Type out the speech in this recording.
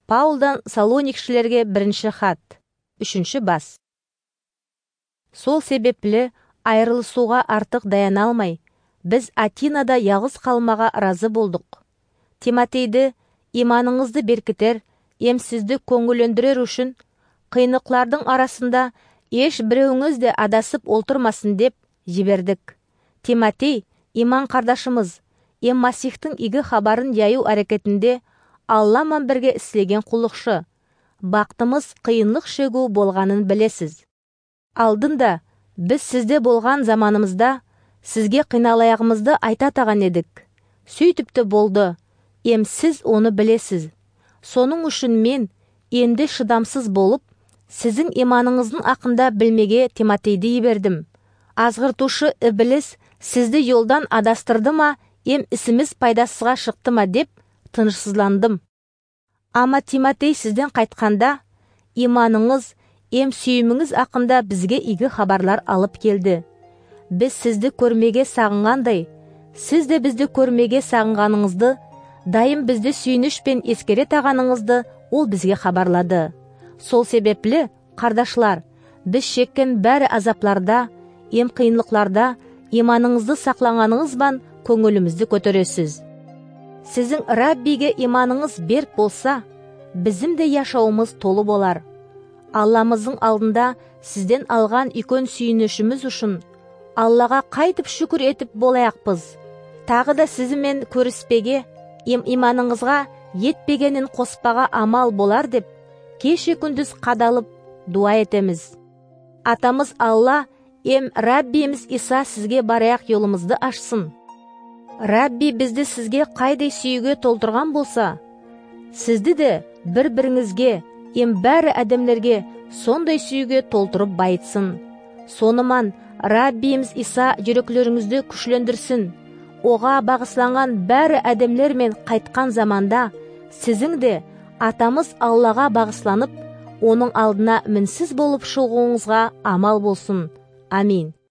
Паулдан Салоникшілерге 1 хат, 3 бас. Сол себеплі айрылысуға артық даяна алмай, біз Атинада ялғыз қалмаға разы болдық. Тиматейді иманыңызды беркітер, сізді көңілендірер үшін, қиыныклардың арасында еш біреуіңіз де адасып олтырмасын деп жібердік. Тиматей, иман қардашымыз, Масихтың игі хабарын яю әрекетінде Алламан бірге істеген құлықшы. Бақтымыз қиынлық шегу болғанын білесіз. Алдында біз сізде болған заманымызда сізге қиналаяғымызды айтатаған едік. Сөйтіпті болды, сіз оны білесіз. Соның үшін мен енді шыдамсыз болып, сіздің иманыңыздың ақында білмеге Тиматейді ебердім. Азғыртушы Иблис сізді yolдан адастырды ма, ісіміз пайдасызға шықты ма деп тынышсызландым. Ама Тиматей сізден қайтқанда, иманыңыз, сүйіміңіз ақында бізге игі хабарлар алып келді. Біз сізді көрмеге сағынғандай, сіз де бізді көрмеге сағынғаныңызды, дайым бізді сүйінішпен ескере тағаныңызды ол бізге хабарлады. Сол себеплі, қардашлар, біз шеккен бәрі азапларда, қиынлықларда иманыңызды сақланғаныңызбан көңілімізді көтересіз. Сіздің Раббиге иманыңыз берік болса, біздің де яшауымыз толы болар. Алламыздың алдында сізден алған үлкен сүйінішіміз үшін Аллаға қайтып шүкір етіп болаяқпыз. Тағы да сізімен көріспеге, иманыңызға етпегенін қоспаға амал болар деп, кеше күндіз қадалып дуа етеміз. Атамыз Алла, Раббиміз Иса сізге бараяқ yolымызды ашсын. Рабби бізді сізге қайдай сүйіге толтырған болса, сізді де бір-біріңізге, бәрі әдемлерге сондай сүйіге толтырып байытсын. Соныман Раббиміз Иса жүректеріңізді күшлендірсін. Оға бағысланған бәрі әдемлермен қайтқан заманда, сізің де атамыз Аллаға бағысланып, оның алдына мінсіз болып шығуыңызға амал болсын. Амин.